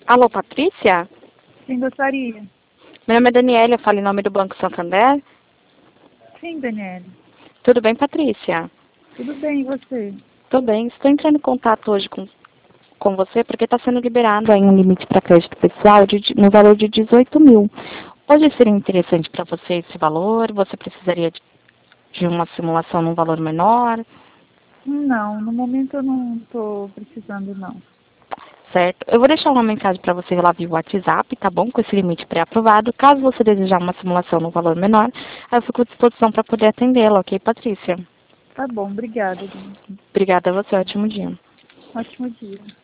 Alô, Patrícia? Sim, gostaria. Meu nome é Daniela, eu falo em nome do Banco Santander. Sim, Daniele. Tudo bem, Patrícia? Tudo bem, e você? Tudo bem. Estou entrando em contato hoje com você porque está sendo liberado aí um limite para crédito pessoal no valor de 18 mil. Hoje seria interessante para você esse valor? Você precisaria de uma simulação num valor menor? Não, no momento eu não estou precisando, não. Certo? Eu vou deixar uma mensagem para você lá via WhatsApp, tá bom? Com esse limite pré-aprovado. Caso você desejar uma simulação num valor menor, eu fico à disposição para poder atendê-la, ok, Patrícia? Tá bom, obrigada, Dani. Obrigada a você, ótimo dia. Ótimo dia.